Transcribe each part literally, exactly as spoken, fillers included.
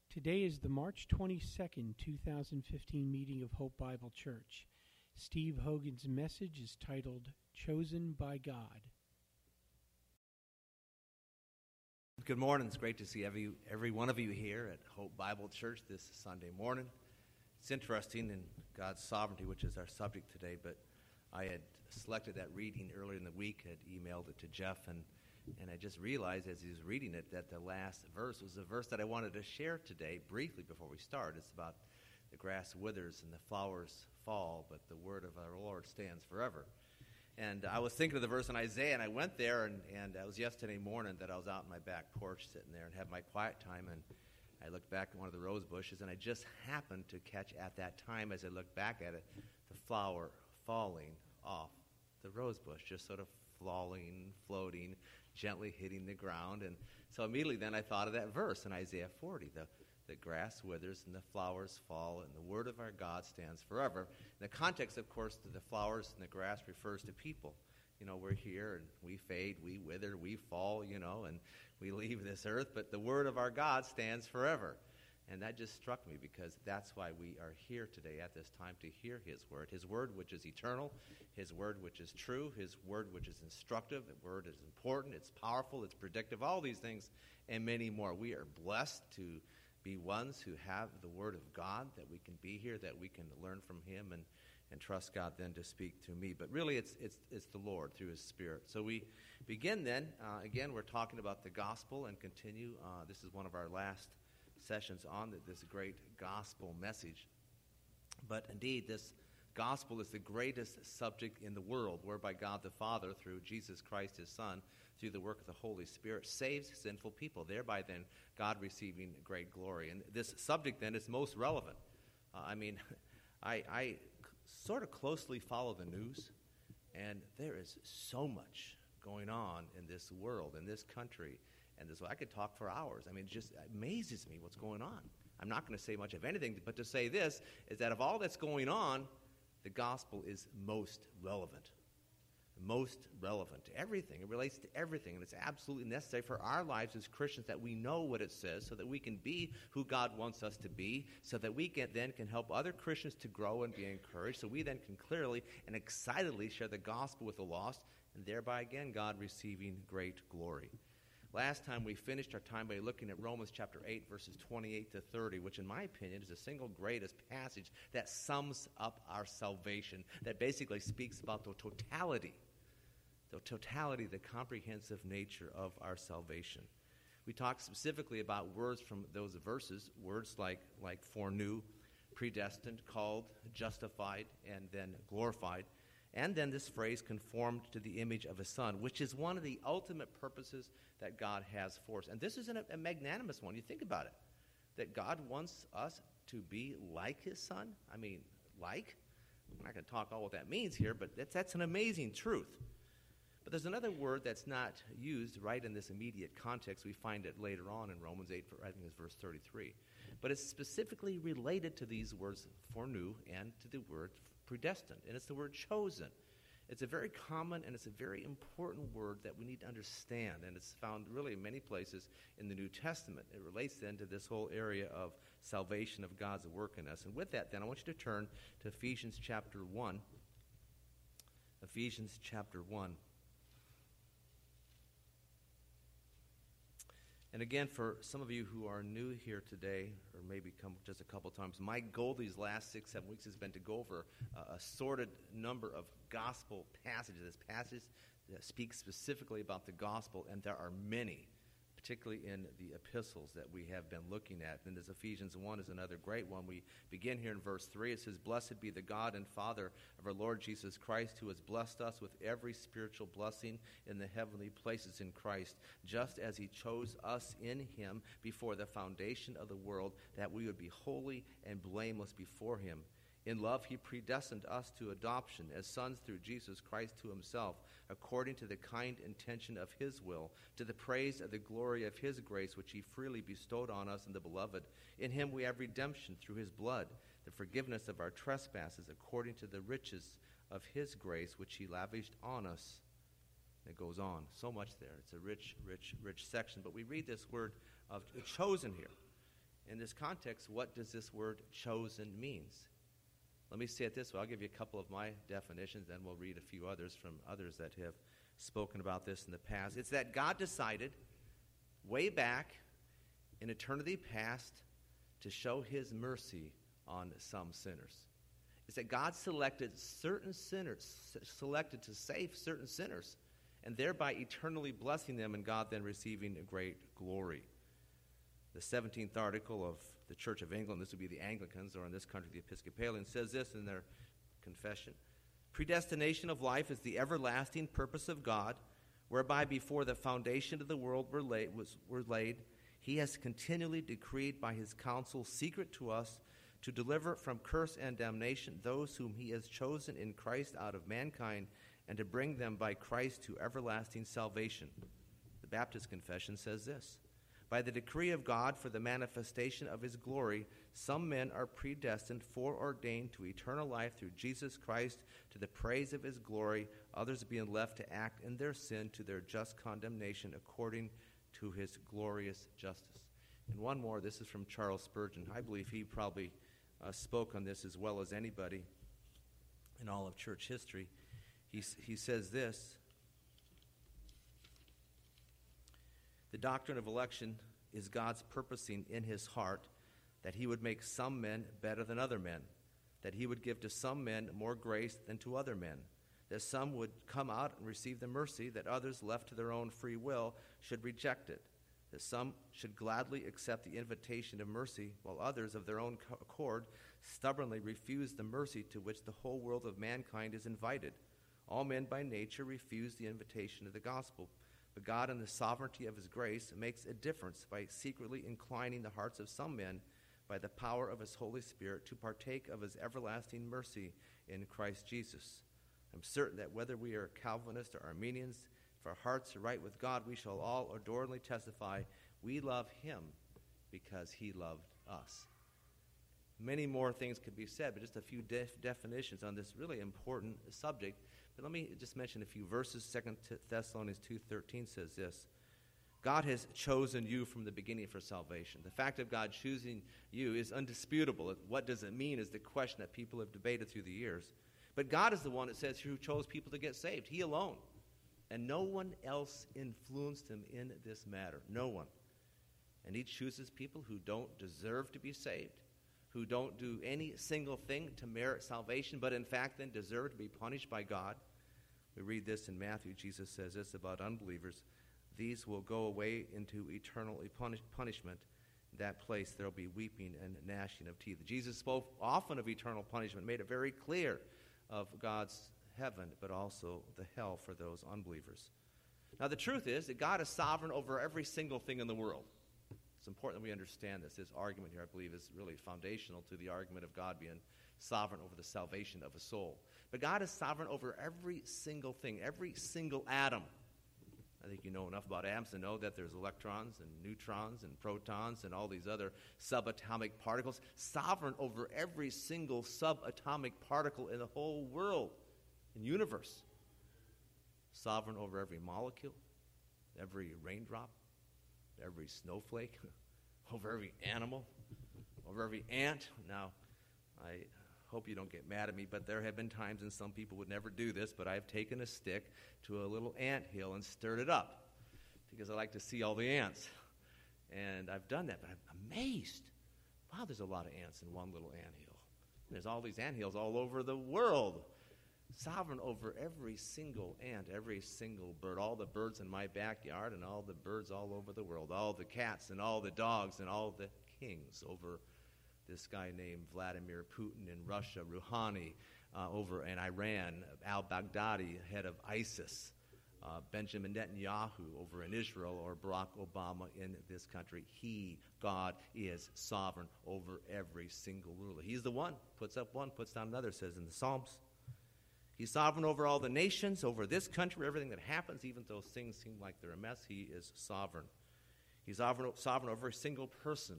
Today is the March twenty-second, two thousand fifteen meeting of Hope Bible Church. Steve Hogan's message is titled, Chosen by God. Good morning. It's great to see every, every one of you here at Hope Bible Church this Sunday morning. It's interesting in God's sovereignty, which is our subject today, but I had selected that reading earlier in the week, had emailed it to Jeff, and, and I just realized as he was reading it that the last verse was a verse that I wanted to share today briefly before we start. It's about the grass withers and the flowers fall, but the word of our Lord stands forever. And I was thinking of the verse in Isaiah, and I went there, and, and it was yesterday morning that I was out on my back porch sitting there and had my quiet time, and I looked back at one of the rose bushes, and I just happened to catch at that time, as I looked back at it, the flower falling off the rose bush, just sort of falling, floating, gently hitting the ground. And so immediately then I thought of that verse in Isaiah forty, the The grass withers and the flowers fall, and the word of our God stands forever. In the context, of course, the flowers and the grass refers to people. You know, we're here, and we fade, we wither, we fall, you know, and we leave this earth, but the word of our God stands forever. And that just struck me, because that's why we are here today at this time, to hear his word. His word, which is eternal, his word, which is true, his word, which is instructive, the word is important, it's powerful, it's predictive, all these things, and many more. We are blessed to be ones who have the word of God, that we can be here, that we can learn from him, and, and trust God then to speak to me. But really, it's it's it's the Lord through his Spirit. So we begin then. Uh, again, we're talking about the gospel and continue. Uh, this is one of our last sessions on the, this great gospel message. But indeed, this gospel is the greatest subject in the world, whereby God the Father, through Jesus Christ, his Son, through the work of the Holy Spirit, saves sinful people, thereby then God receiving great glory. And this subject then is most relevant. Uh, I mean, I, I sort of closely follow the news, and there is so much going on in this world, in this country, and this. I could talk for hours. I mean, it just amazes me what's going on. I'm not going to say much of anything, but to say this is that of all that's going on, the gospel is most relevant. Most relevant to everything. It relates to everything, and it's absolutely necessary for our lives as Christians that we know what it says, so that we can be who God wants us to be, so that we can then can help other Christians to grow and be encouraged, so we then can clearly and excitedly share the gospel with the lost, and thereby again God receiving great glory. Last time we finished our time by looking at Romans chapter eight, verses twenty-eight to thirty, which in my opinion is the single greatest passage that sums up our salvation, that basically speaks about the totality the totality, the comprehensive nature of our salvation. We talked specifically about words from those verses, words like, like foreknew, predestined, called, justified, and then glorified, and then this phrase, conformed to the image of his Son, which is one of the ultimate purposes that God has for us. And this is an, a magnanimous one. You think about it, that God wants us to be like his Son. I mean, like? I'm not going to talk all what that means here, but that's, that's an amazing truth. But there's another word that's not used right in this immediate context. We find it later on in Romans eight, I think it's verse thirty-three. But it's specifically related to these words foreknew and to the word predestined. And it's the word chosen. It's a very common and it's a very important word that we need to understand. And it's found really in many places in the New Testament. It relates then to this whole area of salvation, of God's work in us. And with that then, I want you to turn to Ephesians chapter one. Ephesians chapter one. And again, for some of you who are new here today, or maybe come just a couple times, my goal these last six, seven weeks has been to go over uh, a sorted number of gospel passages, passages that speak specifically about the gospel, and there are many, particularly in the epistles that we have been looking at. And this Ephesians one is another great one. We begin here in verse three. It says, "Blessed be the God and Father of our Lord Jesus Christ, who has blessed us with every spiritual blessing in the heavenly places in Christ, just as he chose us in him before the foundation of the world, that we would be holy and blameless before him. In love he predestined us to adoption as sons through Jesus Christ to himself, according to the kind intention of his will, to the praise of the glory of his grace, which he freely bestowed on us in the Beloved. In him we have redemption through his blood, the forgiveness of our trespasses, according to the riches of his grace, which he lavished on us." It goes on. So much there. It's a rich, rich, rich section. But we read this word of chosen here. In this context, what does this word chosen means? Let me say it this way. I'll give you a couple of my definitions, then we'll read a few others from others that have spoken about this in the past. It's that God decided way back in eternity past to show his mercy on some sinners. It's that God selected certain sinners, selected to save certain sinners, and thereby eternally blessing them, and God then receiving a great glory. The seventeenth article of the Church of England, this would be the Anglicans, or in this country the Episcopalians, says this in their confession. Predestination of life is the everlasting purpose of God, whereby before the foundation of the world were laid, was, were laid, he has continually decreed by his counsel, secret to us, to deliver from curse and damnation those whom he has chosen in Christ out of mankind, and to bring them by Christ to everlasting salvation. The Baptist Confession says this. By the decree of God for the manifestation of his glory, some men are predestined, foreordained to eternal life through Jesus Christ to the praise of his glory, others being left to act in their sin to their just condemnation according to his glorious justice. And one more, this is from Charles Spurgeon. I believe he probably uh, spoke on this as well as anybody in all of church history. He, he says this. The doctrine of election is God's purposing in his heart that he would make some men better than other men, that he would give to some men more grace than to other men, that some would come out and receive the mercy, that others, left to their own free will, should reject it, that some should gladly accept the invitation of mercy, while others, of their own accord, stubbornly refuse the mercy to which the whole world of mankind is invited. All men by nature refuse the invitation of the gospel. But God, in the sovereignty of his grace, makes a difference by secretly inclining the hearts of some men by the power of his Holy Spirit to partake of his everlasting mercy in Christ Jesus. I'm certain that whether we are Calvinists or Arminians, if our hearts are right with God, we shall all adorably testify we love him because he loved us. Many more things could be said, but just a few def- definitions on this really important subject. But let me just mention a few verses. Second Thessalonians two thirteen says this. God has chosen you from the beginning for salvation. The fact of God choosing you is undisputable. What does it mean is the question that people have debated through the years. But God is the one, it says here, who chose people to get saved. He alone. And no one else influenced him in this matter. No one. And he chooses people who don't deserve to be saved, who don't do any single thing to merit salvation, but in fact then deserve to be punished by God. We read this in Matthew. Jesus says this about unbelievers. These will go away into eternal punish- punishment. In that place there will be weeping and gnashing of teeth. Jesus spoke often of eternal punishment, made it very clear of God's heaven, but also the hell for those unbelievers. Now the truth is that God is sovereign over every single thing in the world. It's important that we understand this. This argument here, I believe, is really foundational to the argument of God being sovereign over the salvation of a soul. But God is sovereign over every single thing, every single atom. I think you know enough about atoms to know that there's electrons and neutrons and protons and all these other subatomic particles. Sovereign over every single subatomic particle in the whole world and universe. Sovereign over every molecule, every raindrop, every snowflake, over every animal, over every ant. Now, I hope you don't get mad at me, but there have been times, and some people would never do this, but I've taken a stick to a little ant hill and stirred it up because I like to see all the ants. And I've done that, but I'm amazed. Wow, there's a lot of ants in one little ant hill. There's all these ant hills all over the world. Sovereign over every single ant, every single bird, all the birds in my backyard and all the birds all over the world, all the cats and all the dogs and all the kings over this guy named Vladimir Putin in Russia, Rouhani uh, over in Iran, al-Baghdadi, head of ISIS, uh, Benjamin Netanyahu over in Israel, or Barack Obama in this country. He, God, is sovereign over every single ruler. He's the one, puts up one, puts down another, says in the Psalms. He's sovereign over all the nations, over this country, everything that happens, even though things seem like they're a mess. He is sovereign. He's sovereign, sovereign over a single person,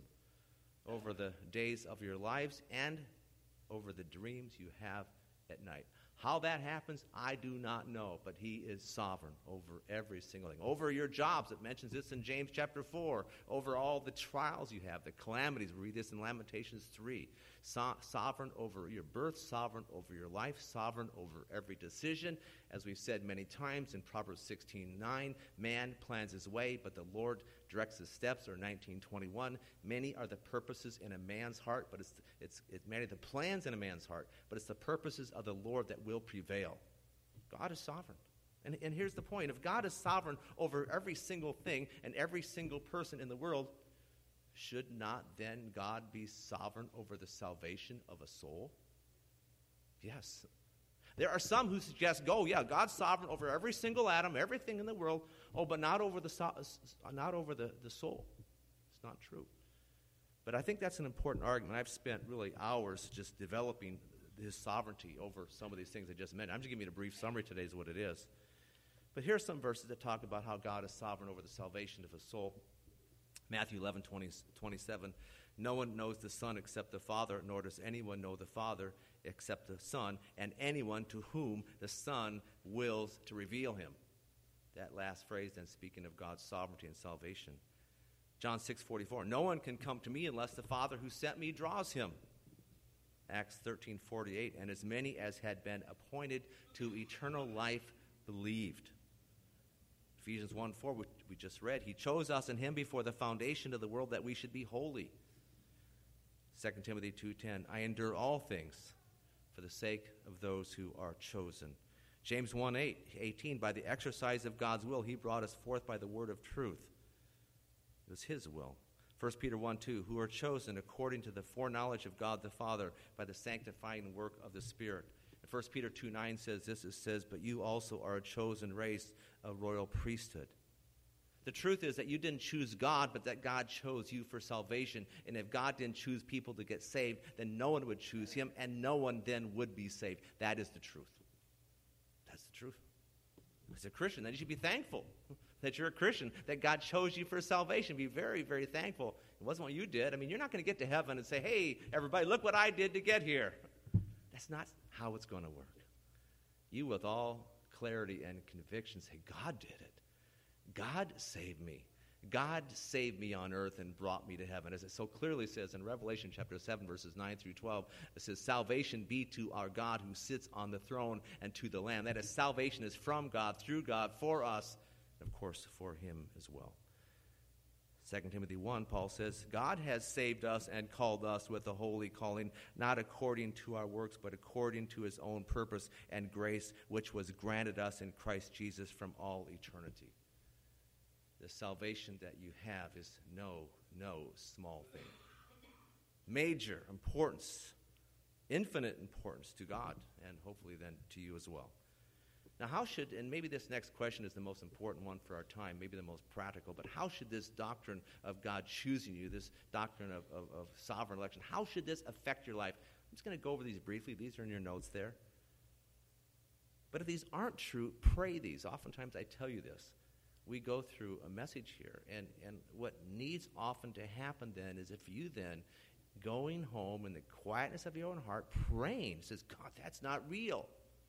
over the days of your lives, and over the dreams you have at night. How that happens, I do not know, but he is sovereign over every single thing. Over your jobs, it mentions this in James chapter four. Over all the trials you have, the calamities. We read this in Lamentations three. So- sovereign over your birth, sovereign over your life, sovereign over every decision. As we've said many times in Proverbs sixteen nine, man plans his way, but the Lord directs his steps, or nineteen twenty-one. Many are the purposes in a man's heart, but it's, it's, it's many are the plans in a man's heart, but it's the purposes of the Lord that will prevail. God is sovereign. And, and here's the point. If God is sovereign over every single thing and every single person in the world, should not then God be sovereign over the salvation of a soul? Yes. There are some who suggest, go, yeah, God's sovereign over every single atom, everything in the world, oh, but not over the so- not over the, the soul. It's not true. But I think that's an important argument. I've spent really hours just developing his sovereignty over some of these things I just mentioned. I'm just giving you a brief summary today is what it is. But here are some verses that talk about how God is sovereign over the salvation of his soul. Matthew eleven, twenty, twenty-seven, no one knows the Son except the Father, nor does anyone know the Father except the Son, and anyone to whom the Son wills to reveal him. That last phrase then speaking of God's sovereignty and salvation. John six forty-four, no one can come to me unless the Father who sent me draws him. Acts thirteen forty-eight, and as many as had been appointed to eternal life believed. Ephesians one four, which we just read, he chose us in him before the foundation of the world that we should be holy. Second Timothy two ten, I endure all things for the sake of those who are chosen. James one eighteen, by the exercise of God's will, he brought us forth by the word of truth. It was his will. First Peter one two, who are chosen according to the foreknowledge of God the Father by the sanctifying work of the Spirit. First Peter two nine says this, it says, but you also are a chosen race, a royal priesthood. The truth is that you didn't choose God, but that God chose you for salvation. And if God didn't choose people to get saved, then no one would choose him, and no one then would be saved. That is the truth. That's the truth. As a Christian, then you should be thankful that you're a Christian, that God chose you for salvation. Be very, very thankful. It wasn't what you did. I mean, you're not going to get to heaven and say, hey, everybody, look what I did to get here. That's not how it's going to work. You, with all clarity and conviction, say, God did it. God saved me. God saved me on earth and brought me to heaven. As it so clearly says in Revelation chapter seven, verses nine through twelve, it says, salvation be to our God who sits on the throne and to the Lamb. That is, salvation is from God, through God, for us, and of course, for him as well. Second Timothy one, Paul says, God has saved us and called us with a holy calling, not according to our works, but according to his own purpose and grace, which was granted us in Christ Jesus from all eternity. The salvation that you have is no, no small thing. Major importance, infinite importance to God, and hopefully then to you as well. Now, how should, and maybe this next question is the most important one for our time, maybe the most practical, but how should this doctrine of God choosing you, this doctrine of, of, of sovereign election, how should this affect your life? I'm just going to go over these briefly. These are in your notes there. But if these aren't true, pray these. Oftentimes I tell you this. We go through a message here, and, and what needs often to happen then is if you then, going home in the quietness of your own heart, praying, says, God, that's not real.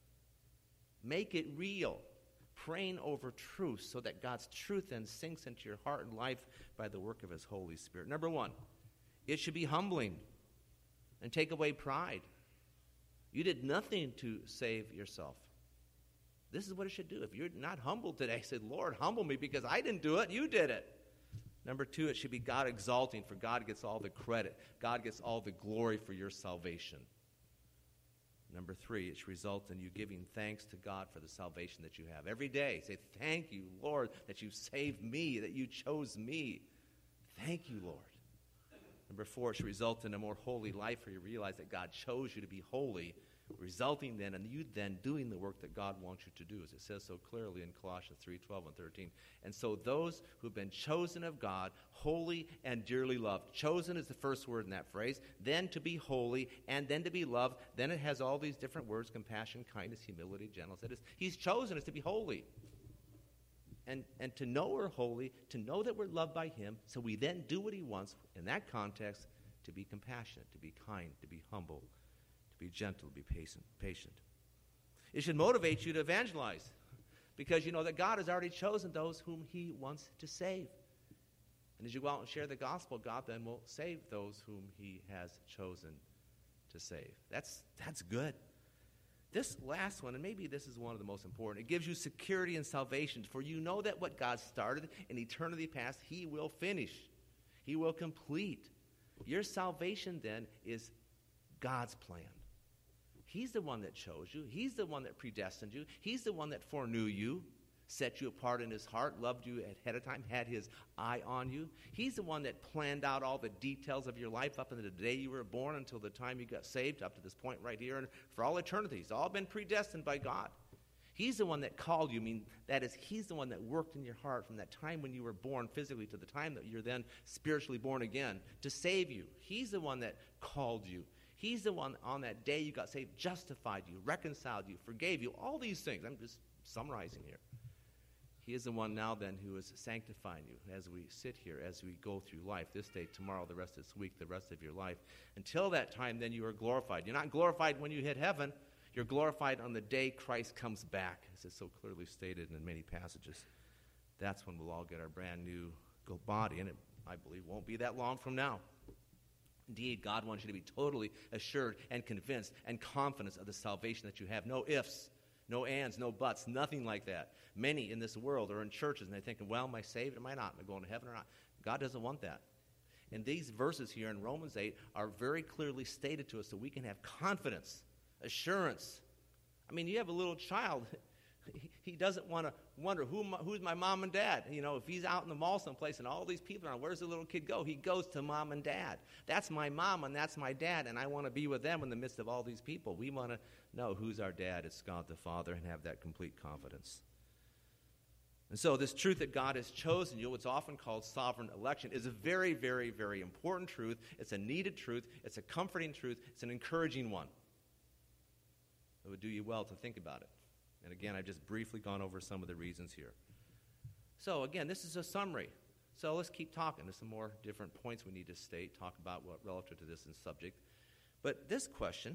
Make it real. Praying over truth so that God's truth then sinks into your heart and life by the work of his Holy Spirit. Number one, it should be humbling and take away pride. You did nothing to save yourself. This is what it should do. If you're not humbled today, say, Lord, humble me because I didn't do it, you did it. Number two, it should be God exalting, for God gets all the credit. God gets all the glory for your salvation. Number three, it should result in you giving thanks to God for the salvation that you have. Every day, say, thank you, Lord, that you saved me, that you chose me. Thank you, Lord. Number four, it should result in a more holy life where you realize that God chose you to be holy, resulting then in you then doing the work that God wants you to do, as it says so clearly in Colossians three twelve and thirteen. And so those who have been chosen of God, holy and dearly loved. Chosen is the first word in that phrase. Then to be holy, and then to be loved. Then it has all these different words: compassion, kindness, humility, gentleness. That is, he's chosen us to be holy. And, and to know we're holy, to know that we're loved by him, so we then do what he wants in that context, to be compassionate, to be kind, to be humble, be gentle, be patient. patient. It should motivate you to evangelize because you know that God has already chosen those whom he wants to save. And as you go out and share the gospel, God then will save those whom he has chosen to save. That's, that's good. This last one, and maybe this is one of the most important, it gives you security and salvation, for you know that what God started in eternity past, he will finish. He will complete. Your salvation then is God's plan. He's the one that chose you. He's the one that predestined you. He's the one that foreknew you, set you apart in his heart, loved you ahead of time, had his eye on you. He's the one that planned out all the details of your life up until the day you were born, until the time you got saved, up to this point right here, and for all eternity. It's all been predestined by God. He's the one that called you. I mean, that is, he's the one that worked in your heart from that time when you were born physically to the time that you're then spiritually born again to save you. He's the one that called you. He's the one on that day you got saved, justified you, reconciled you, forgave you, all these things. I'm just summarizing here. He is the one now then who is sanctifying you as we sit here, as we go through life, this day, tomorrow, the rest of this week, the rest of your life. Until that time, then you are glorified. You're not glorified when you hit heaven. You're glorified on the day Christ comes back, as is so clearly stated in many passages. That's when we'll all get our brand new body, and it, I believe, won't be that long from now. Indeed, God wants you to be totally assured and convinced and confident of the salvation that you have. No ifs, no ands, no buts, nothing like that. Many in this world are in churches, and they're thinking, well, am I saved? Am I not? Am I going to heaven or not? God doesn't want that. And these verses here in Romans eight are very clearly stated to us so we can have confidence, assurance. I mean, you have a little child. He doesn't want to wonder, Who, who's my mom and dad? You know, if he's out in the mall someplace and all these people are, where's the little kid go? He goes to mom and dad. That's my mom and that's my dad, and I want to be with them in the midst of all these people. We want to know who's our dad. It's God the Father, and have that complete confidence. And so this truth that God has chosen you, what's often called sovereign election, is a very, very, very important truth. It's a needed truth. It's a comforting truth. It's an encouraging one. It would do you well to think about it. And again, I've just briefly gone over some of the reasons here. So again, this is a summary. So let's keep talking. There's some more different points we need to state, talk about what relative to this subject. But this question,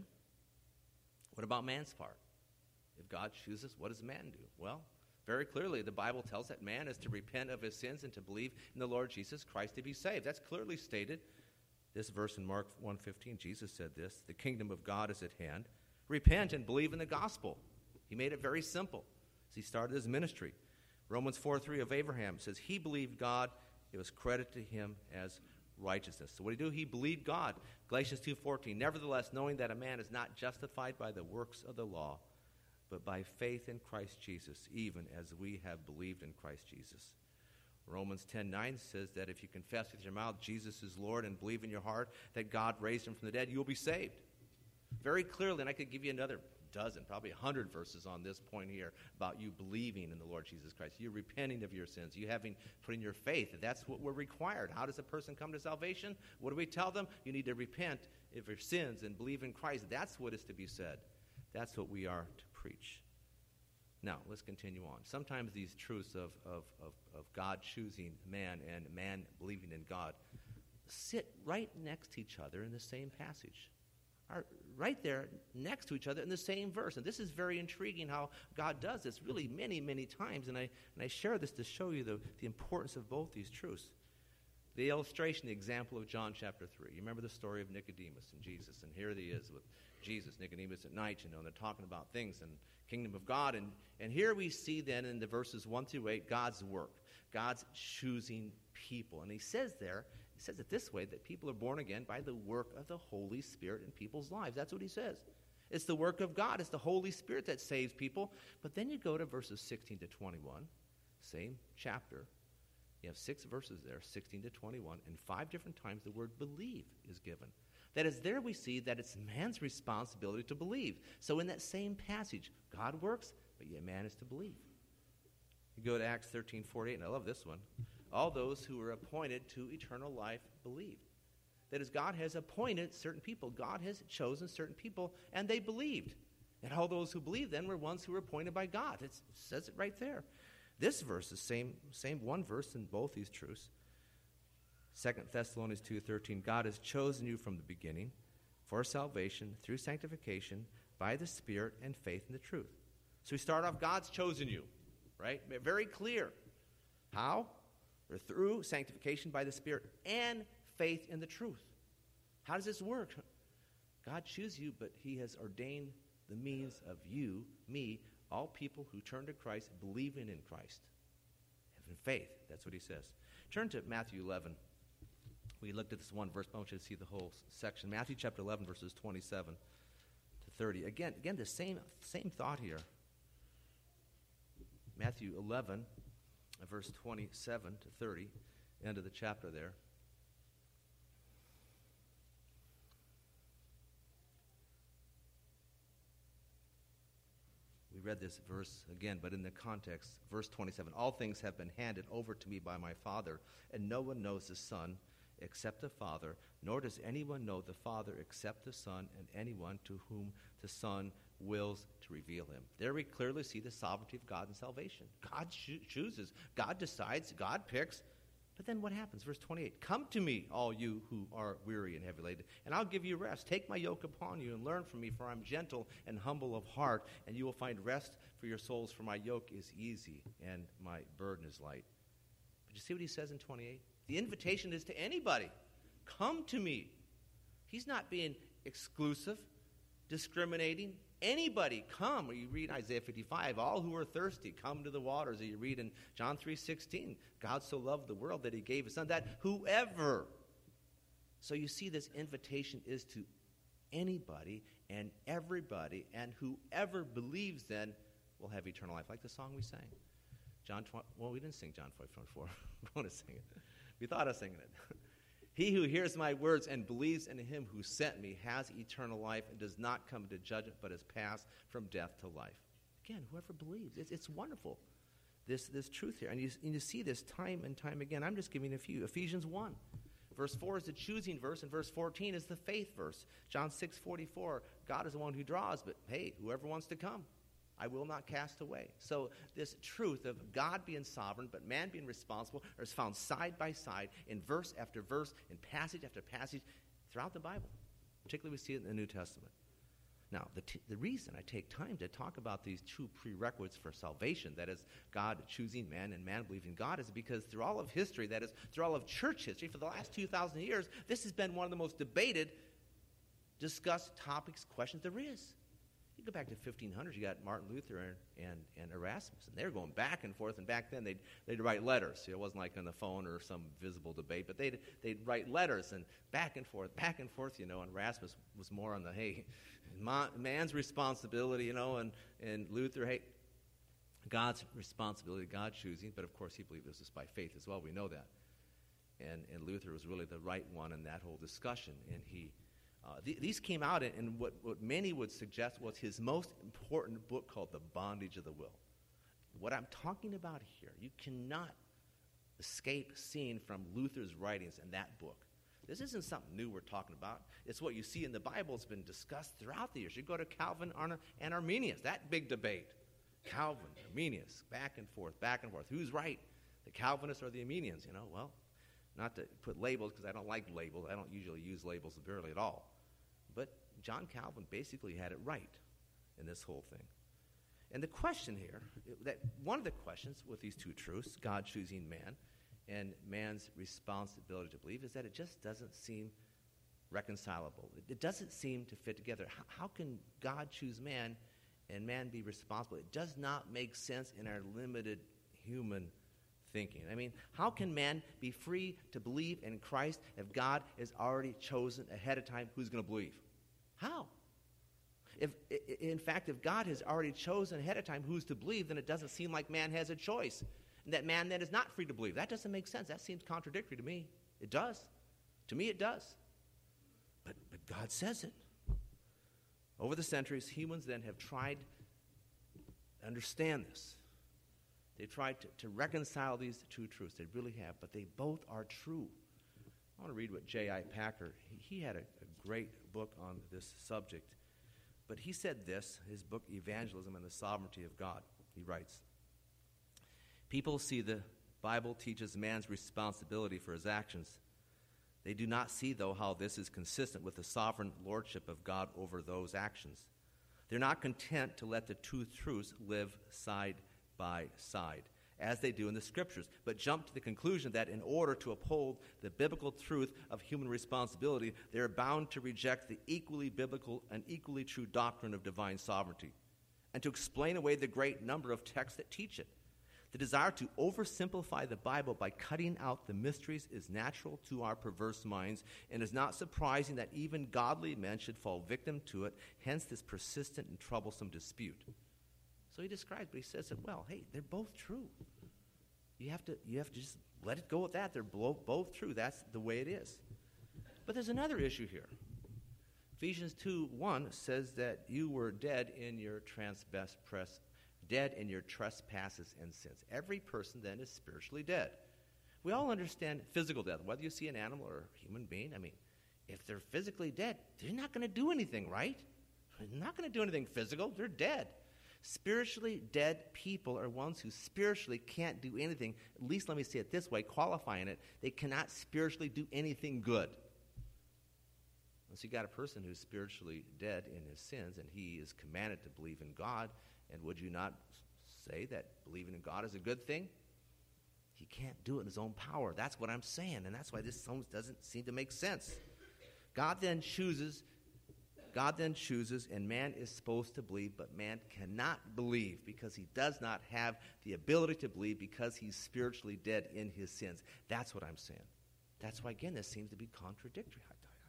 what about man's part? If God chooses, what does man do? Well, very clearly, the Bible tells that man is to repent of his sins and to believe in the Lord Jesus Christ to be saved. That's clearly stated. This verse in Mark one fifteen, Jesus said this, the kingdom of God is at hand. Repent and believe in the gospel. He made it very simple as he started his ministry. Romans four three of Abraham says, he believed God, it was credited to him as righteousness. So what did he do? He believed God. Galatians two fourteen, nevertheless, knowing that a man is not justified by the works of the law, but by faith in Christ Jesus, even as we have believed in Christ Jesus. Romans ten nine says that if you confess with your mouth Jesus is Lord and believe in your heart that God raised him from the dead, you will be saved. Very clearly, and I could give you another dozen, probably a hundred verses on this point here about you believing in the Lord Jesus Christ, you repenting of your sins, you having put in your faith. That's what we're required. How does a person come to salvation? What do we tell them? You need to repent of your sins and believe in Christ. That's what is to be said. That's what we are to preach. Now, let's continue on. Sometimes these truths of, of, of, of God choosing man and man believing in God sit right next to each other in the same passage. Are right there next to each other in the same verse. And this is very intriguing how God does this really many, many times. And I, and I share this to show you the, the importance of both these truths. The illustration, the example of John chapter three. You remember the story of Nicodemus and Jesus. And here he is with Jesus, Nicodemus at night, you know, and they're talking about things and kingdom of God. And, and here we see then in the verses one through eight, God's work. God's choosing people. And he says there, he says it this way, that people are born again by the work of the Holy Spirit in people's lives. That's what he says. It's the work of God. It's the Holy Spirit that saves people. But then you go to verses sixteen to twenty-one, same chapter. You have six verses there, sixteen to twenty-one, and five different times the word believe is given. That is, there we see that it's man's responsibility to believe. So in that same passage, God works, but yet man is to believe. You go to Acts thirteen forty-eight, and I love this one. All those who were appointed to eternal life believed. That is, God has appointed certain people. God has chosen certain people, and they believed. And all those who believed then were ones who were appointed by God. It's, it says it right there. This verse is same same one verse in both these truths. Second Thessalonians two thirteen, God has chosen you from the beginning for salvation through sanctification by the Spirit and faith in the truth. So we start off, God's chosen you, right? Very clear. How? Or through sanctification by the Spirit and faith in the truth. How does this work? God chooses you, but he has ordained the means of you, me, all people who turn to Christ, believing in Christ. Having faith, that's what he says. Turn to Matthew eleven. We looked at this one verse, but I want you to see the whole section. Matthew chapter eleven, verses twenty-seven to thirty. Again, again, the same, same thought here. Matthew eleven, verse twenty-seven to thirty, end of the chapter there. We read this verse again, but in the context, verse twenty-seven, all things have been handed over to me by my Father, and no one knows the Son except the Father, nor does anyone know the Father except the Son, and anyone to whom the Son wills to reveal him. There we clearly see the sovereignty of God in salvation. God cho- chooses, God decides, God picks. But then what happens? Verse twenty-eight, come to me, all you who are weary and heavy laden, and I'll give you rest. Take my yoke upon you and learn from me, for I'm gentle and humble of heart, and you will find rest for your souls, for my yoke is easy and my burden is light. But you see what he says in twenty-eight? The invitation is to anybody. Come to me. He's not being exclusive, discriminating. Anybody, come. Or you read Isaiah fifty-five, all who are thirsty, come to the waters. Or you read in John three sixteen, God so loved the world that he gave his son, that whoever. So you see this invitation is to anybody and everybody, and whoever believes then will have eternal life, like the song we sang. John twenty, well, we didn't sing John five twenty-four. We're going to sing it. We thought of singing it. He who hears my words and believes in him who sent me has eternal life and does not come to judgment, but has passed from death to life. Again, whoever believes. It's, it's wonderful, this, this truth here. And you, and you see this time and time again. I'm just giving a few. Ephesians one. Verse four is the choosing verse, and verse fourteen is the faith verse. John six forty-four, God is the one who draws, but hey, whoever wants to come, I will not cast away. So this truth of God being sovereign, but man being responsible, is found side by side in verse after verse, in passage after passage, throughout the Bible. Particularly we see it in the New Testament. Now, the, t- the reason I take time to talk about these two prerequisites for salvation, that is, God choosing man and man believing God, is because through all of history, that is, through all of church history, for the last two thousand years, this has been one of the most debated, discussed topics, questions there is. You go back to fifteen hundreds, you got Martin Luther and, and, and Erasmus, and they were going back and forth, and back then they'd, they'd write letters. You know, it wasn't like on the phone or some visible debate, but they'd, they'd write letters, and back and forth, back and forth, you know, and Erasmus was more on the, hey, man's responsibility, you know, and, and Luther, hey, God's responsibility, God choosing, but of course he believed this was by faith as well, we know that. And, and Luther was really the right one in that whole discussion, and he Uh, th- these came out in, in what, what many would suggest was his most important book called The Bondage of the Will. What I'm talking about here, you cannot escape seeing from Luther's writings in that book. This isn't something new we're talking about. It's what you see in the Bible. It's been discussed throughout the years. You go to Calvin and Arminius, that big debate. Calvin, Arminius, back and forth, back and forth. Who's right, the Calvinists or the Arminians? You know, well, not to put labels because I don't like labels. I don't usually use labels barely at all. But John Calvin basically had it right in this whole thing. And the question here, that one of the questions with these two truths, God choosing man and man's responsibility to believe, is that it just doesn't seem reconcilable. It, it doesn't seem to fit together. How, how can God choose man and man be responsible? It does not make sense in our limited human thinking. I mean, how can man be free to believe in Christ if God has already chosen ahead of time who's going to believe? How? If, in fact, if God has already chosen ahead of time who's to believe, then it doesn't seem like man has a choice. And that man then is not free to believe. That doesn't make sense. That seems contradictory to me. It does. To me, it does. But, but God says it. Over the centuries, humans then have tried to understand this. They've tried to, to reconcile these two truths. They really have, but they both are true. I want to read what J I Packer, he, he had a, a great book on this subject. But he said this, his book, Evangelism and the Sovereignty of God. He writes, people see the Bible teaches man's responsibility for his actions. They do not see, though, how this is consistent with the sovereign lordship of God over those actions. They're not content to let the two truths live side by side, as they do in the Scriptures, but jump to the conclusion that in order to uphold the biblical truth of human responsibility, they are bound to reject the equally biblical and equally true doctrine of divine sovereignty, and to explain away the great number of texts that teach it. The desire to oversimplify the Bible by cutting out the mysteries is natural to our perverse minds, and is not surprising that even godly men should fall victim to it, hence this persistent and troublesome dispute. So he describes, but he says that, well, hey, they're both true. You have to, you have to just let it go with that. They're both, both true. That's the way it is. But there's another issue here. Ephesians two one says that you were dead in your transgress, dead in your trespasses and sins. Every person then is spiritually dead. We all understand physical death, whether you see an animal or a human being. I mean, if they're physically dead, they're not going to do anything, right? They're not going to do anything physical. They're dead. Spiritually dead people are ones who spiritually can't do anything. At least let me say it this way, qualifying it. They cannot spiritually do anything good. So you got a person who's spiritually dead in his sins, and he is commanded to believe in God. And would you not say that believing in God is a good thing? He can't do it in his own power. That's what I'm saying, and that's why this doesn't seem to make sense. God then chooses God then chooses, and man is supposed to believe, but man cannot believe because he does not have the ability to believe because he's spiritually dead in his sins. That's what I'm saying. That's why, again, this seems to be contradictory.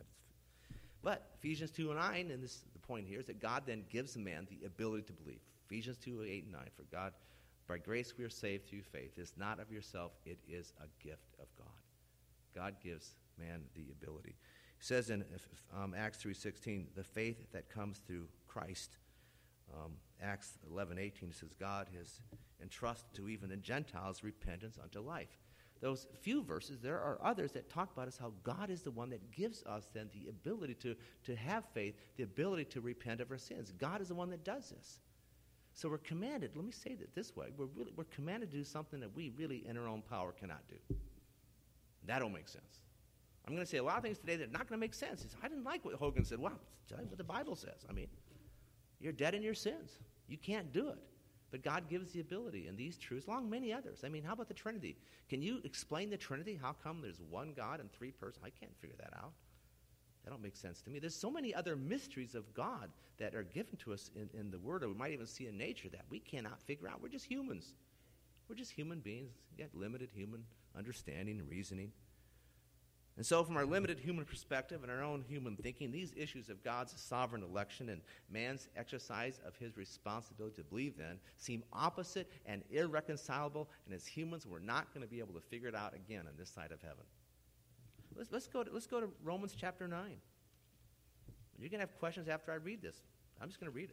But Ephesians two and nine, and this the point here, is that God then gives man the ability to believe. Ephesians two, eight and nine, for God, by grace we are saved through faith. It's not of yourself, it is a gift of God. God gives man the ability. He says in um, Acts three sixteen, the faith that comes through Christ. Um, Acts eleven eighteen says, God has entrusted to even the Gentiles repentance unto life. Those few verses, there are others that talk about us how God is the one that gives us then the ability to, to have faith, the ability to repent of our sins. God is the one that does this. So we're commanded, let me say that this way, we're, really, we're commanded to do something that we really in our own power cannot do. That don't make sense. I'm going to say a lot of things today that are not going to make sense. It's, I didn't like what Hogan said. Well, tell you what the Bible says. I mean, you're dead in your sins. You can't do it. But God gives the ability, and these truths, along many others. I mean, how about the Trinity? Can you explain the Trinity? How come there's one God and three persons? I can't figure that out. That don't make sense to me. There's so many other mysteries of God that are given to us in, in the Word, or we might even see in nature, that we cannot figure out. We're just humans. We're just human beings. We have limited human understanding and reasoning. And so from our limited human perspective and our own human thinking, these issues of God's sovereign election and man's exercise of his responsibility to believe then seem opposite and irreconcilable, and as humans, we're not going to be able to figure it out again on this side of heaven. Let's, let's, go, to, let's go to Romans chapter nine. You're going to have questions after I read this. I'm just going to read it.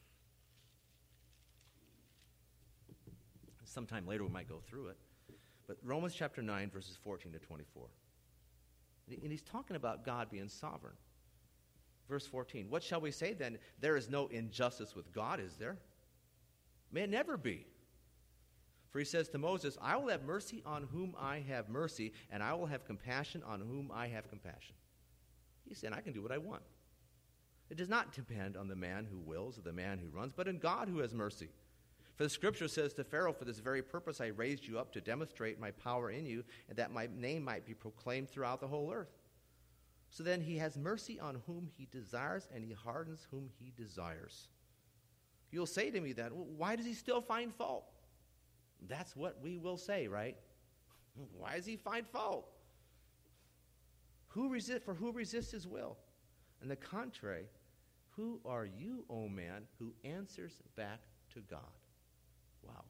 Sometime later we might go through it. But Romans chapter nine, verses fourteen to twenty-four. And he's talking about God being sovereign. Verse fourteen, what shall we say then? There is no injustice with God, is there? May it never be. For he says to Moses, I will have mercy on whom I have mercy, and I will have compassion on whom I have compassion. He's saying, I can do what I want. It does not depend on the man who wills or the man who runs, but in God who has mercy. For the scripture says to Pharaoh, for this very purpose I raised you up to demonstrate my power in you, and that my name might be proclaimed throughout the whole earth. So then he has mercy on whom he desires, and he hardens whom he desires. You'll say to me then, well, why does he still find fault? That's what we will say, right? Why does he find fault? Who resist, for who resists his will? On the contrary, who are you, O man, who answers back to God? Wow.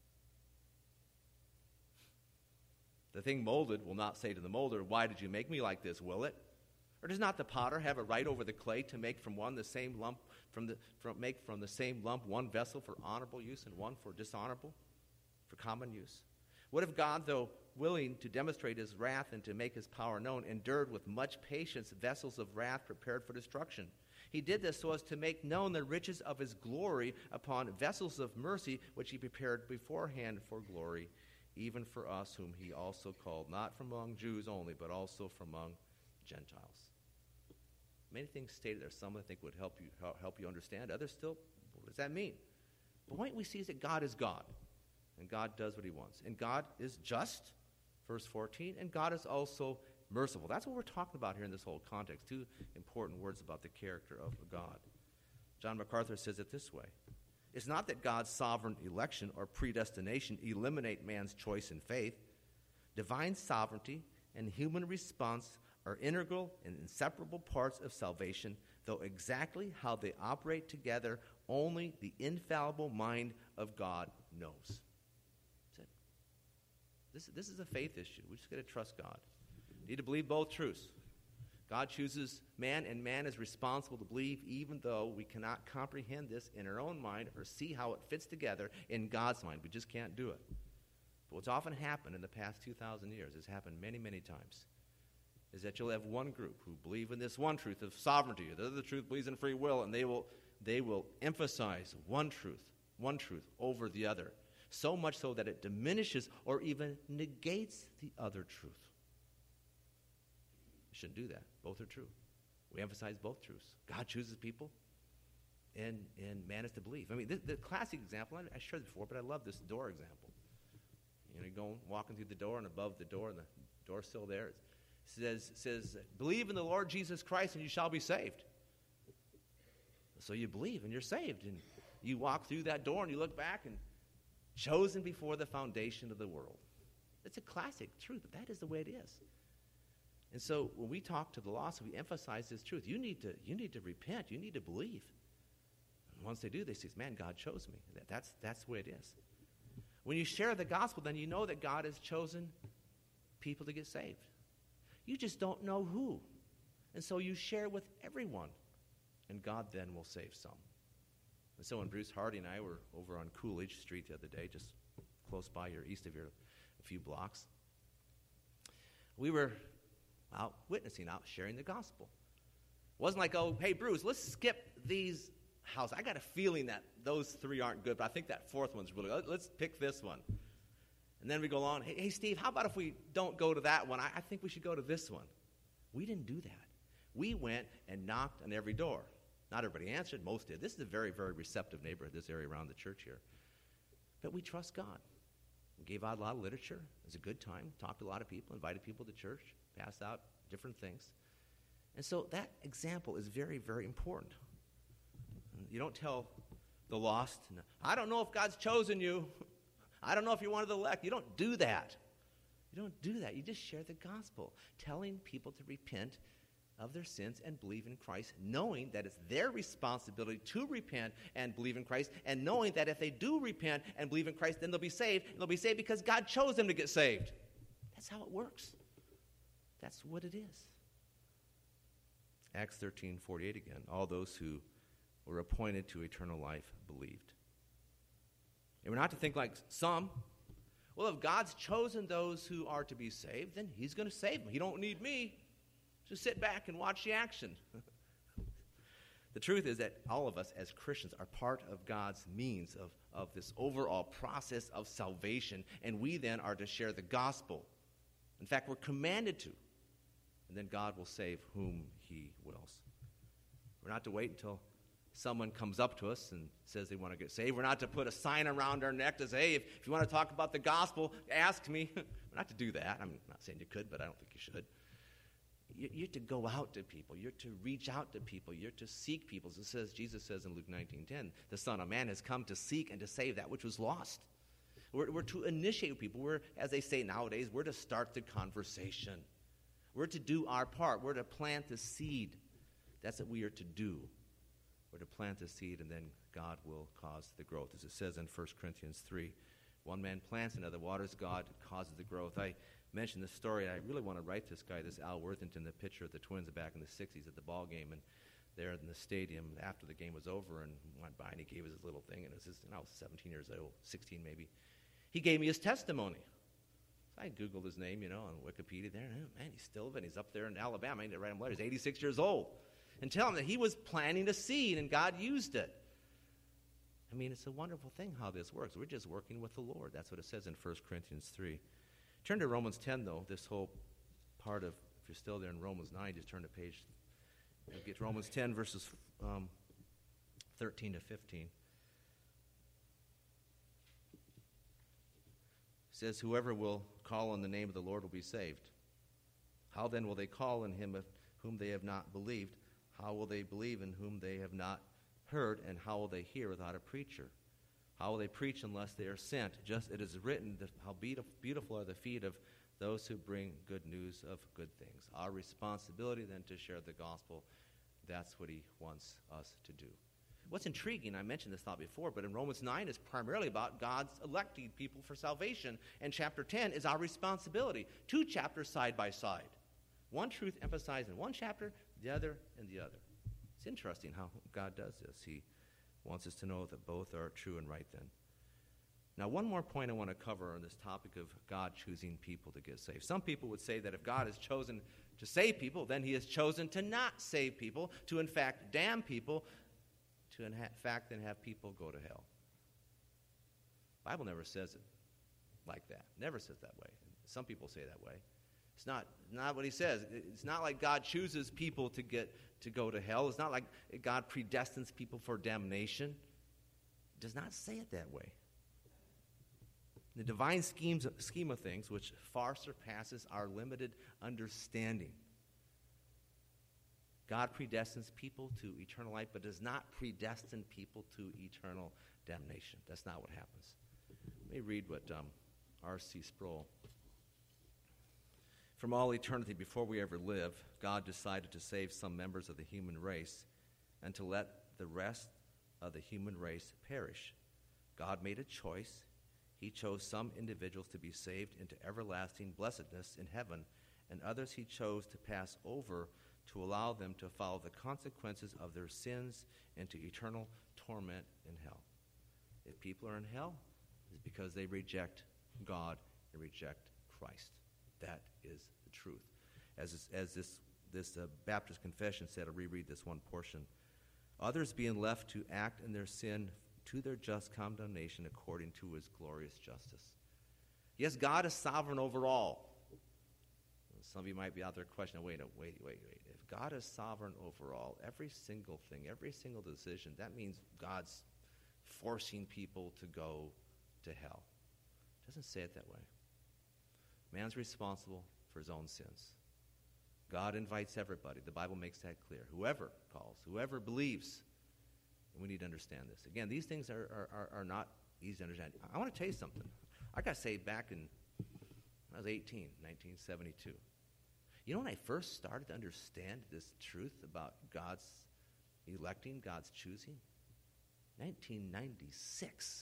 The thing molded will not say to the molder, why did you make me like this, will it? Or does not the potter have a right over the clay to make from one the same lump, from the from make from the same lump one vessel for honorable use and one for dishonorable, for common use? What if God, though willing to demonstrate his wrath and to make his power known, endured with much patience vessels of wrath prepared for destruction? He did this so as to make known the riches of his glory upon vessels of mercy, which he prepared beforehand for glory, even for us whom he also called, not from among Jews only, but also from among Gentiles. Many things stated there, some I think would help you help you understand. Others still, what does that mean? The point we see is that God is God, and God does what he wants. And God is just, verse fourteen, and God is also merciful. That's what we're talking about here in this whole context. Two important words about the character of God. John MacArthur says it this way. It's not that God's sovereign election or predestination eliminate man's choice in faith. Divine sovereignty and human response are integral and inseparable parts of salvation, though exactly how they operate together, only the infallible mind of God knows. That's it. This, this is a faith issue. We just got to trust God. We need to believe both truths. God chooses man, and man is responsible to believe, even though we cannot comprehend this in our own mind or see how it fits together in God's mind. We just can't do it. But what's often happened in the past two thousand years, has happened many, many times, is that you'll have one group who believe in this one truth of sovereignty. The other truth believes in free will, and they will, they will emphasize one truth, one truth over the other, so much so that it diminishes or even negates the other truth. You shouldn't do that. Both are true. We emphasize both truths. God chooses people, and, and man is to believe. I mean, the, the classic example, I, I shared it before, but I love this door example. You know, you're going, walking through the door, and above the door, and the door's still there, it says, says, believe in the Lord Jesus Christ, and you shall be saved. So you believe, and you're saved. And you walk through that door, and you look back, and chosen before the foundation of the world. It's a classic truth, but that is the way it is. And so when we talk to the lost, we emphasize this truth. You need to, you need to repent. You need to believe. And once they do, they say, man, God chose me. That, that's, that's the way it is. When you share the gospel, then you know that God has chosen people to get saved. You just don't know who. And so you share with everyone, and God then will save some. And so when Bruce Hardy and I were over on Coolidge Street the other day, just close by here, east of here, a few blocks, we were out witnessing, out sharing the gospel. It wasn't like, oh, hey, Bruce, let's skip these houses. I got a feeling that those three aren't good, but I think that fourth one's really good. Let's pick this one. And then we go on, hey, hey, Steve, how about if we don't go to that one? I, I think we should go to this one. We didn't do that. We went and knocked on every door. Not everybody answered. Most did. This is a very, very receptive neighborhood, this area around the church here. But we trust God. We gave out a lot of literature. It was a good time. Talked to a lot of people, invited people to church, passed out different things. And so that example is very, very important. You don't tell the lost, I don't know if God's chosen you. I don't know if you're one of the elect. You don't do that. You don't do that. You just share the gospel, telling people to repent of their sins and believe in Christ, knowing that it's their responsibility to repent and believe in Christ, and knowing that if they do repent and believe in Christ, then they'll be saved, and they'll be saved because God chose them to get saved. That's how it works. That's what it is. Acts thirteen forty-eight again. All those who were appointed to eternal life believed. And we're not to think like some. Well, if God's chosen those who are to be saved, then he's going to save them. He don't need me. Just sit back and watch the action. The truth is that all of us as Christians are part of God's means of, of this overall process of salvation, and we then are to share the gospel. In fact, we're commanded to. And then God will save whom he wills. We're not to wait until someone comes up to us and says they want to get saved. We're not to put a sign around our neck to say, hey, if, if you want to talk about the gospel, ask me. We're not to do that. I'm not saying you could, but I don't think you should. You're to go out to people. You're to reach out to people. You're to seek people. As it says, Jesus says in Luke nineteen ten, the Son of Man has come to seek and to save that which was lost. We're, we're to initiate people. We're, as they say nowadays, we're to start the conversation. We're to do our part. We're to plant the seed. That's what we are to do. We're to plant the seed, and then God will cause the growth. As it says in First Corinthians three, one man plants, another waters, God causes the growth. I mentioned this story. I really want to write this guy, this Al Worthington, the pitcher of the Twins back in the sixties at the ball game, and there in the stadium after the game was over, and went by and he gave us his little thing, and it was his, and I was seventeen years old, sixteen maybe. He gave me his testimony. So I Googled his name, you know, on Wikipedia there, and oh, man, he's still living. He's up there in Alabama. I need to write him letters. He's eighty-six years old. And tell him that he was planting a seed, and God used it. I mean, it's a wonderful thing how this works. We're just working with the Lord. That's what it says in First Corinthians three. Turn to Romans ten, though. This whole part of, if you're still there in Romans nine, just turn to page We'll get to Romans ten, verses um, thirteen to fifteen. It says, whoever will call on the name of the Lord will be saved. How then will they call on him of whom they have not believed? How will they believe in whom they have not heard? And how will they hear without a preacher? How will they preach unless they are sent? Just it is written, that how beautiful are the feet of those who bring good news of good things. Our responsibility then to share the gospel, that's what he wants us to do. What's intriguing, I mentioned this thought before, but in Romans nine is primarily about God's electing people for salvation, and chapter ten is our responsibility. Two chapters side by side. One truth emphasized in one chapter, the other in the other. It's interesting how God does this. He wants us to know that both are true and right then. Now, one more point I want to cover on this topic of God choosing people to get saved. Some people would say that if God has chosen to save people, then he has chosen to not save people, to in fact damn people, to in fact then have people go to hell. The Bible never says it like that. Never says that way. Some people say that way. It's not, not what he says. It's not like God chooses people to get to go to hell. It's not like God predestines people for damnation. It does not say it that way. The divine schemes, scheme of things, which far surpasses our limited understanding. God predestines people to eternal life, but does not predestine people to eternal damnation. That's not what happens. Let me read what um, R C Sproul. From all eternity, before we ever live, God decided to save some members of the human race and to let the rest of the human race perish. God made a choice. He chose some individuals to be saved into everlasting blessedness in heaven, and others he chose to pass over to allow them to follow the consequences of their sins into eternal torment in hell. If people are in hell, it's because they reject God and reject Christ. That is the truth. As this, as this, this uh, Baptist confession said, I'll reread this one portion. Others being left to act in their sin to their just condemnation according to his glorious justice. Yes, God is sovereign over all. Some of you might be out there questioning, wait, wait, wait, wait. If God is sovereign over all, every single thing, every single decision, that means God's forcing people to go to hell. It doesn't say it that way. Man's responsible for his own sins. God invites everybody. The Bible makes that clear. Whoever calls, whoever believes. And we need to understand this. Again, these things are, are, are not easy to understand. I want to tell you something. I got saved back in, when I was eighteen, nineteen seventy-two. You know when I first started to understand this truth about God's electing, God's choosing? nineteen ninety-six.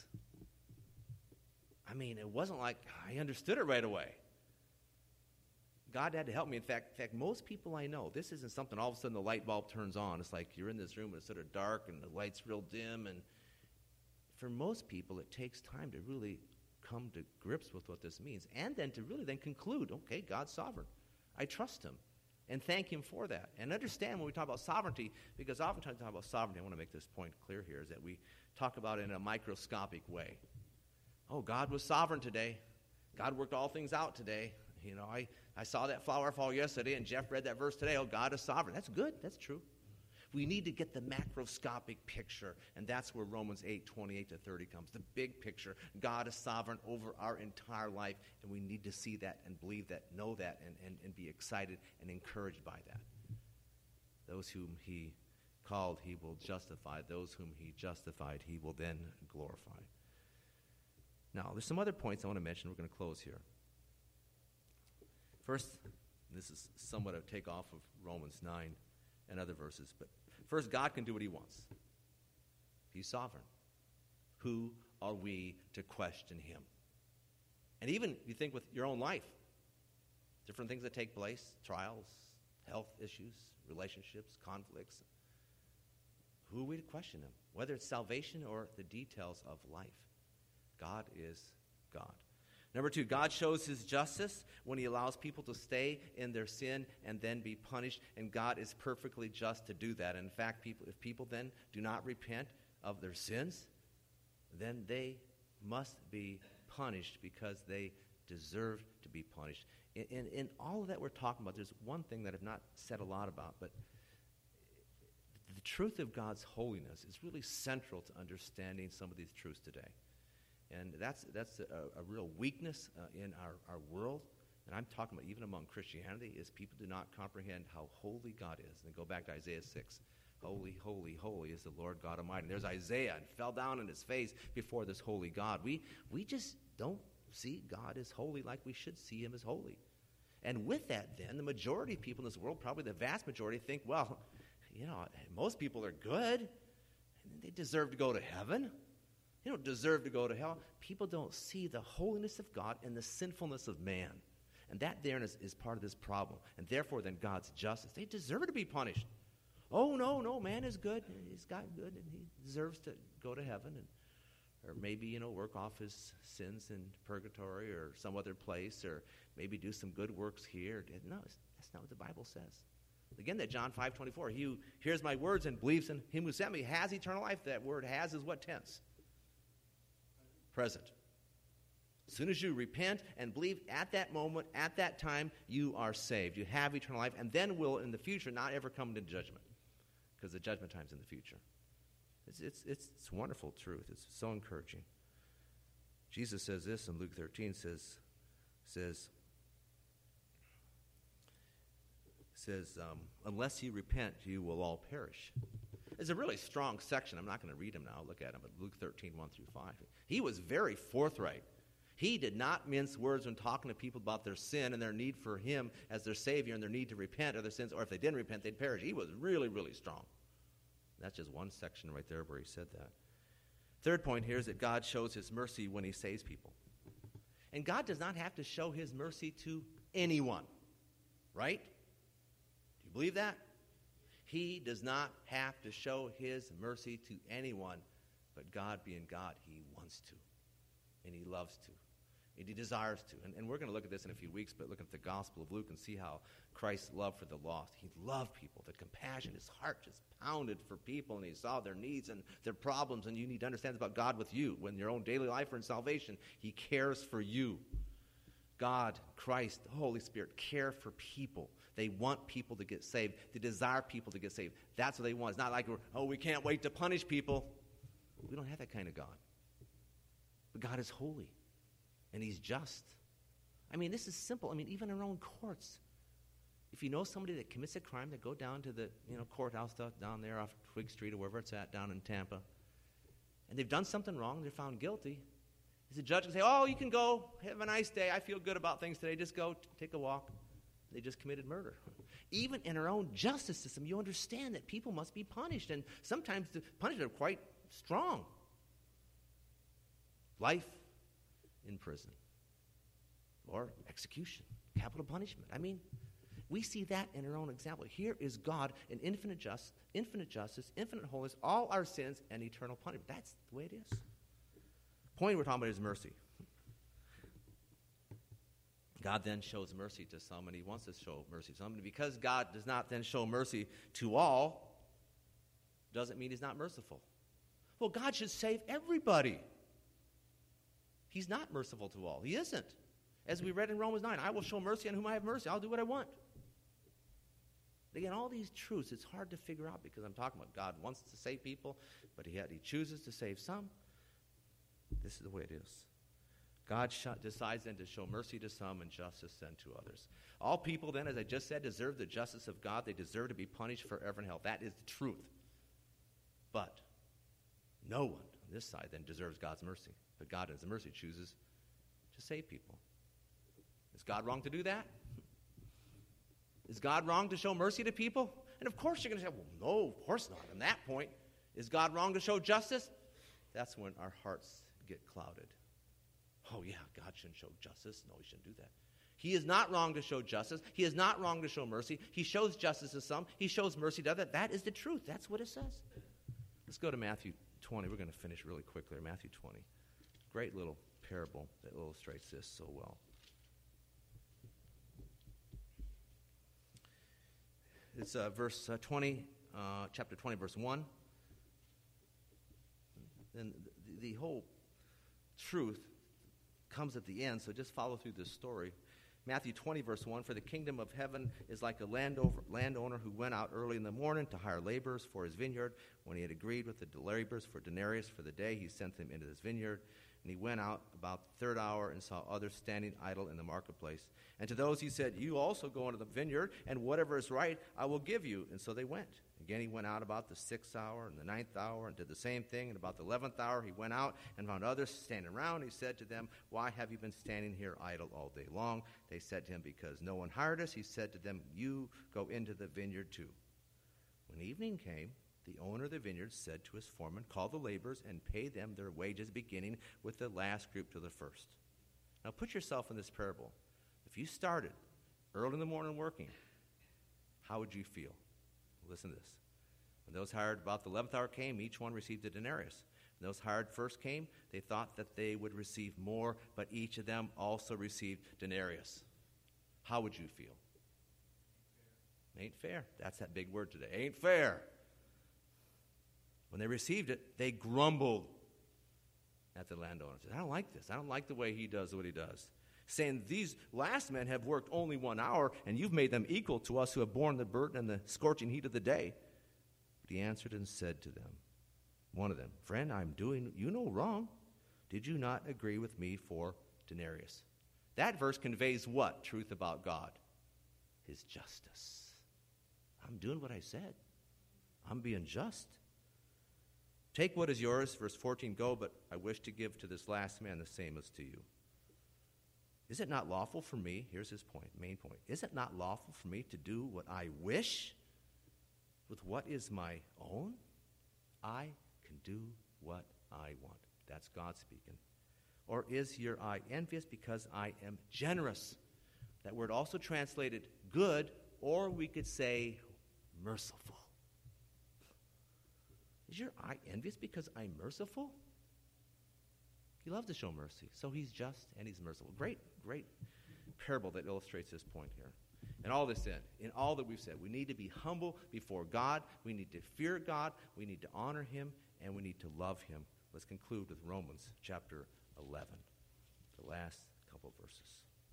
I mean, it wasn't like I understood it right away. God had to help me. In fact, in fact, most people I know, this isn't something all of a sudden the light bulb turns on. It's like you're in this room and it's sort of dark and the light's real dim. And for most people, it takes time to really come to grips with what this means. And then to really then conclude, okay, God's sovereign. I trust him and thank him for that. And understand when we talk about sovereignty, because oftentimes we talk about sovereignty, I want to make this point clear here, is that we talk about it in a microscopic way. Oh, God was sovereign today. God worked all things out today. You know, I, I saw that flower fall yesterday, and Jeff read that verse today. Oh, God is sovereign. That's good. That's true. We need to get the macroscopic picture, and that's where Romans eight, twenty-eight to thirty comes, the big picture. God is sovereign over our entire life, and we need to see that and believe that, know that, and, and, and be excited and encouraged by that. Those whom he called, he will justify. Those whom he justified, he will then glorify. Now, there's some other points I want to mention. We're going to close here. First, this is somewhat a takeoff of Romans nine and other verses, but first, God can do what he wants. He's sovereign. Who are we to question him? And even, you think with your own life, different things that take place, trials, health issues, relationships, conflicts. Who are we to question him? Whether it's salvation or the details of life. God is God. Number two, God shows his justice when he allows people to stay in their sin and then be punished, and God is perfectly just to do that. And in fact, people, if people then do not repent of their sins, then they must be punished because they deserve to be punished. In, in, in all of that we're talking about, there's one thing that I've not said a lot about, but the truth of God's holiness is really central to understanding some of these truths today. And that's that's a, a real weakness uh, in our, our world. And I'm talking about even among Christianity, is people do not comprehend how holy God is. And go back to Isaiah six. Holy, holy, holy is the Lord God Almighty. And there's Isaiah, and fell down on his face before this holy God. We we just don't see God as holy like we should see him as holy. And with that, then, the majority of people in this world, probably the vast majority, think, well, you know, most people are good, and they deserve to go to heaven. They don't deserve to go to hell. People don't see the holiness of God and the sinfulness of man. And that there is, is part of this problem. And therefore, then, God's justice. They deserve to be punished. Oh, no, no, man is good. He's got good, and he deserves to go to heaven. And, or maybe, you know, work off his sins in purgatory or some other place, or maybe do some good works here. No, that's not what the Bible says. Again, that John five twenty-four, he who hears my words and believes in him who sent me has eternal life. That word has is what tense? Present. As soon as you repent and believe at that moment, at that time, you are saved. You have eternal life, and then will in the future not ever come into judgment, because the judgment time's in the future. It's, it's, it's, it's wonderful truth. It's so encouraging. Jesus says this in Luke thirteen, says, says, says um, unless you repent, you will all perish. It's a really strong section. I'm not going to read them now. Look at them, but Luke thirteen, one through five. He was very forthright. He did not mince words when talking to people about their sin and their need for him as their Savior and their need to repent of their sins, or if they didn't repent, they'd perish. He was really, really strong. That's just one section right there where he said that. Third point here is that God shows his mercy when he saves people. And God does not have to show his mercy to anyone, right? Do you believe that? He does not have to show his mercy to anyone, but God being God, he wants to, and he loves to, and he desires to. And, and we're going to look at this in a few weeks, but look at the Gospel of Luke and see how Christ's love for the lost. He loved people, the compassion, his heart just pounded for people, and he saw their needs and their problems, and you need to understand about God with you. When your own daily life or in salvation, he cares for you. God, Christ, the Holy Spirit care for people. They want people to get saved. They desire people to get saved. That's what they want. It's not like, we're, oh, we can't wait to punish people. We don't have that kind of God. But God is holy, and he's just. I mean, this is simple. I mean, even in our own courts. If you know somebody that commits a crime, they go down to the you know courthouse down there off Twig Street or wherever it's at down in Tampa, and they've done something wrong, they're found guilty. Is the judge going to say, oh, you can go, have a nice day, I feel good about things today, just go, t- take a walk. They just committed murder. Even in our own justice system, you understand that people must be punished, and sometimes the punishment are quite strong. Life in prison or execution, capital punishment. I mean, we see that in our own example. Here is God in infinite, just, infinite justice, infinite holiness, all our sins, and eternal punishment. That's the way it is. Point we're talking about is mercy. God then shows mercy to some, and he wants to show mercy to some. And because God does not then show mercy to all, doesn't mean he's not merciful. Well, God should save everybody. He's not merciful to all. He isn't. As we read in Romans nine, I will show mercy on whom I have mercy. I'll do what I want. Again, all these truths, it's hard to figure out because I'm talking about God wants to save people, but he, had, he chooses to save some. This is the way it is. God sh- decides then to show mercy to some and justice then to others. All people then, as I just said, deserve the justice of God. They deserve to be punished forever in hell. That is the truth. But no one on this side then deserves God's mercy. But God in his mercy chooses to save people. Is God wrong to do that? Is God wrong to show mercy to people? And of course you're going to say, well, no, of course not. On that point, is God wrong to show justice? That's when our hearts get clouded. Oh, yeah, God shouldn't show justice. No, he shouldn't do that. He is not wrong to show justice. He is not wrong to show mercy. He shows justice to some. He shows mercy to others. That is the truth. That's what it says. Let's go to Matthew twenty. We're going to finish really quickly. Matthew twenty. Great little parable that illustrates this so well. It's uh, verse uh, twenty, uh, chapter twenty, verse one. And the, the whole truth comes at the end, so just follow through this story. Matthew twenty, verse one, for the kingdom of heaven is like a landover, landowner who went out early in the morning to hire laborers for his vineyard. When he had agreed with the laborers for denarius for the day, he sent them into his vineyard. And he went out about the third hour and saw others standing idle in the marketplace. And to those he said, you also go into the vineyard, and whatever is right I will give you. And so they went. Again, he went out about the sixth hour and the ninth hour and did the same thing. And about the eleventh hour, he went out and found others standing around. He said to them, why have you been standing here idle all day long? They said to him, because no one hired us. He said to them, you go into the vineyard too. When evening came, the owner of the vineyard said to his foreman, call the laborers and pay them their wages, beginning with the last group to the first. Now put yourself in this parable. If you started early in the morning working, how would you feel? Listen to this. When those hired about the eleventh hour came, each one received a denarius. When those hired first came, they thought that they would receive more, but each of them also received denarius. How would you feel? Ain't fair. That's that big word today. Ain't fair. When they received it, they grumbled at the landowner. Said, I don't like this. I don't like the way he does what he does. Saying, these last men have worked only one hour, and you've made them equal to us who have borne the burden and the scorching heat of the day. But he answered and said to them, one of them, friend, I'm doing you no wrong. Did you not agree with me for denarius? That verse conveys what? Truth about God. His justice. I'm doing what I said. I'm being just. Take what is yours, verse fourteen, go, but I wish to give to this last man the same as to you. Is it not lawful for me, here's his point, main point, is it not lawful for me to do what I wish with what is my own? I can do what I want. That's God speaking. Or is your eye envious because I am generous? That word also translated good, or we could say merciful. Is your eye envious because I'm merciful? He loves to show mercy, so he's just and he's merciful. Great, great parable that illustrates this point here. And all this said, in all that we've said, we need to be humble before God, we need to fear God, we need to honor him, and we need to love him. Let's conclude with Romans chapter eleven, the last couple of verses.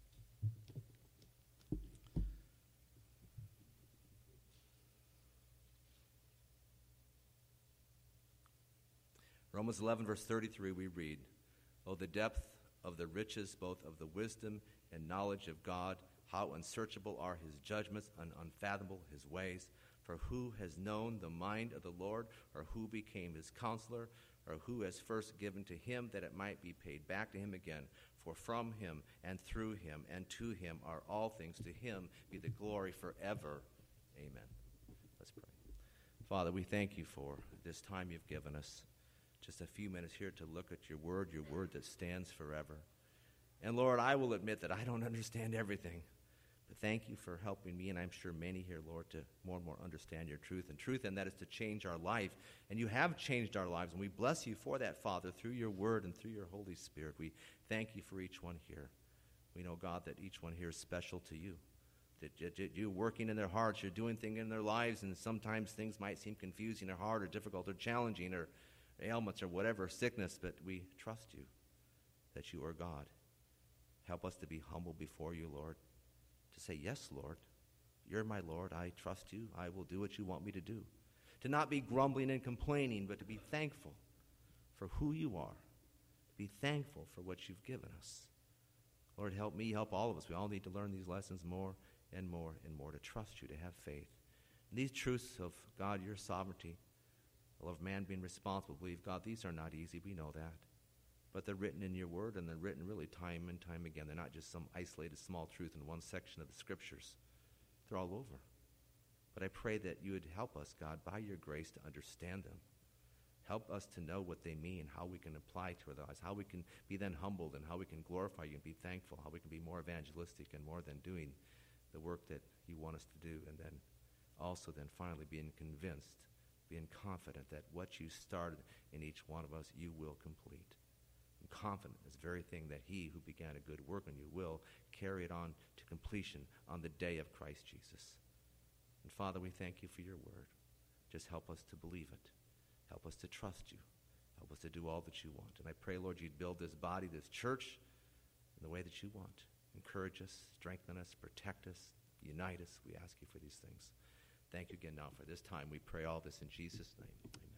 Romans eleven, verse thirty-three, we read, oh, the depth of the riches, both of the wisdom and knowledge of God, how unsearchable are his judgments and unfathomable his ways. For who has known the mind of the Lord, or who became his counselor, or who has first given to him that it might be paid back to him again? For from him and through him and to him are all things. To him be the glory forever. Amen. Let's pray. Father, we thank you for this time you've given us. Just a few minutes here to look at your word, your word that stands forever. And Lord, I will admit that I don't understand everything. But thank you for helping me, and I'm sure many here, Lord, to more and more understand your truth. And truth, and that is to change our life. And you have changed our lives, and we bless you for that, Father, through your word and through your Holy Spirit. We thank you for each one here. We know, God, that each one here is special to you. That you're working in their hearts, you're doing things in their lives, and sometimes things might seem confusing or hard or difficult or challenging or ailments or whatever, sickness, but we trust you that you are God. Help us to be humble before you, Lord, to say, yes, Lord, you're my Lord. I trust you. I will do what you want me to do. To not be grumbling and complaining, but to be thankful for who you are. Be thankful for what you've given us. Lord, help me, help all of us. We all need to learn these lessons more and more and more, to trust you, to have faith. And these truths of, God, your sovereignty, of man being responsible, believe, God, these are not easy. We know that. But they're written in your word, and they're written really time and time again. They're not just some isolated small truth in one section of the scriptures. They're all over. But I pray that you would help us, God, by your grace to understand them. Help us to know what they mean, how we can apply to our lives, how we can be then humbled, and how we can glorify you and be thankful, how we can be more evangelistic and more than doing the work that you want us to do, and then also then finally being convinced, being confident that what you started in each one of us, you will complete. I'm confident in this very thing that he who began a good work in you will carry it on to completion on the day of Christ Jesus. And Father, we thank you for your word. Just help us to believe it. Help us to trust you. Help us to do all that you want. And I pray, Lord, you'd build this body, this church, in the way that you want. encourage us, strengthen us, protect us, unite us. We ask you for these things. Thank you again now for this time. We pray all this in Jesus' name. Amen.